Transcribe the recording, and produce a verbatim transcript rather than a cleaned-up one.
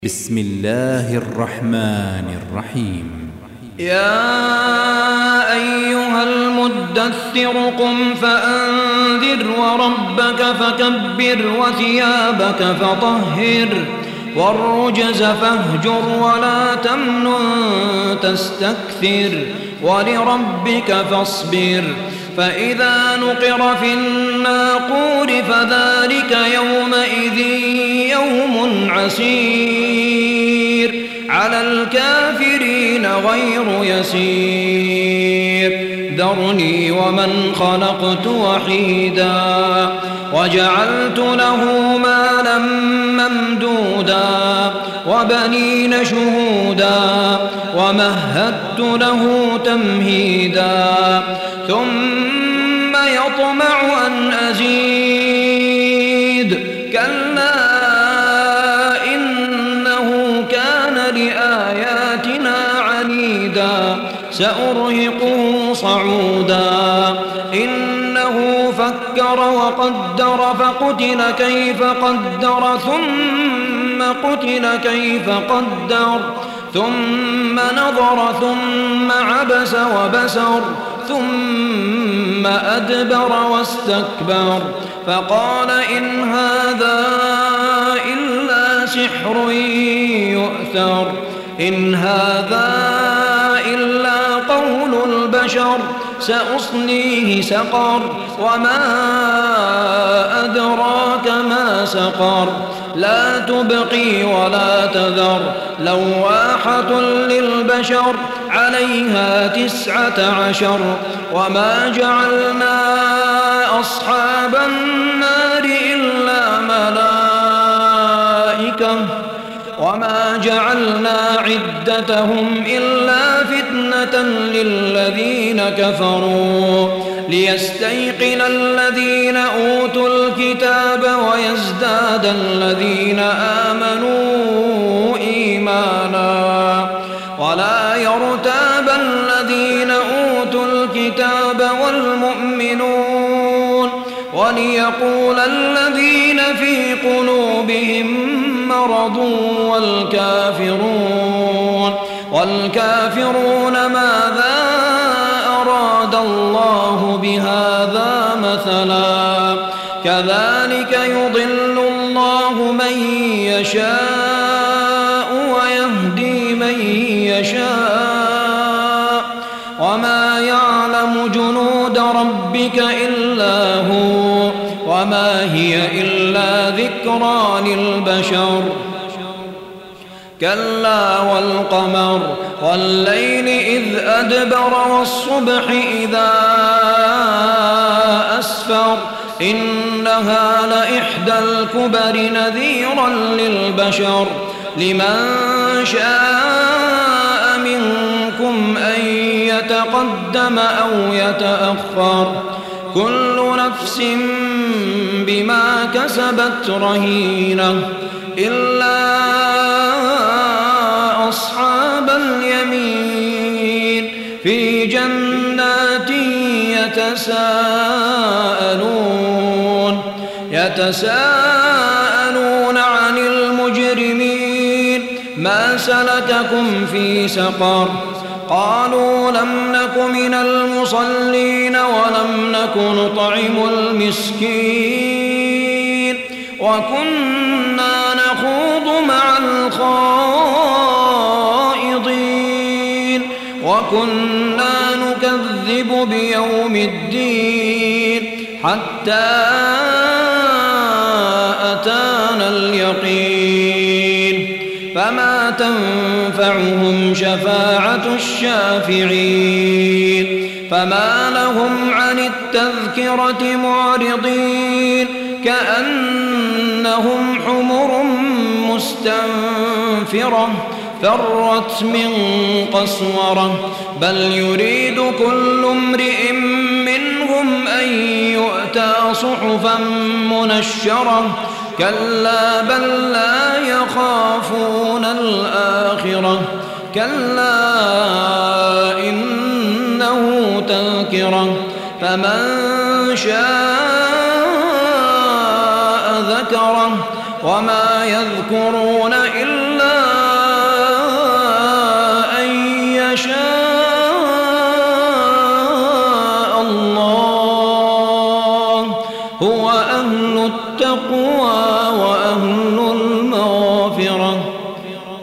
بسم الله الرحمن الرحيم. يا أيها المدثر قم فأنذر وربك فكبر وثيابك فطهر والرجز فاهجر ولا تمنن تستكثر ولربك فاصبر فإذا نقر في الناقور فذلك يومئذ يوم عسير على الكافرين غير يسير ذرني ومن خلقت وحيدا وجعلت له مالا ممدودا وبنين شهودا ومهدت له تمهيدا ثم يطمع أن أزيد كلا إنه كان لآياتنا عنيدا سأرهقه صعودا إنه فكر وقدر فقتل كيف قدر ثم قتل كيف قدر ثم نظر ثم عبس وبسر ثم أدبر واستكبر فقال إن هذا إلا سحر يؤثر إن هذا إلا قول البشر سأصليه سقر وما أدراك ما سقر لا تبقي ولا تذر لواحة للبشر عليها تسعة عشر وما جعلنا أصحاب النار إلا ملائكة وما جعلنا عدتهم إلا فتنة للذين كفروا ليستيقن الذين أوتوا الكتاب ويزداد الذين آمنوا إيمانا ولا يرتاب الذين أوتوا الكتاب والمؤمنون وليقول الذين في قلوبهم مرض والكافرون والكافرون ماذا أراد الله بهذا مثلا كذلك يضل الله من يشاء ويهدي من يشاء وما يعلم جنود ربك إلا هو وما هي إلا ذكرى للبشر كلا والقمر والليل إذ أدبر والصبح إذا أسفر إنها لإحدى الكبر نذيرا للبشر لمن شاء منكم أن يتقدم أو يتأخر كل نفس بما كسبت رهينة إلا أصحاب اليمين في جنات يتساءلون يتساءلون عن المجرمين ما سلككم في سقر قالوا لم نك من المصلين ولم نك نطعم المسكين وكنا نخوض مع الخائضين وكنا نكذب بيوم الدين حتى أتانا اليقين فما تنفعهم شفاعة الشافعين فما لهم عن التذكرة معرضين كأنهم حمر مستنفرة فرت من قسورة بل يريد كل امرئ منهم أن يؤتى صحفا منشرة كلا بل لا يخافون الآخرة كلا إنه تذكرة فمن شاء ذكره وما يذكرون إلا التقوى وأهل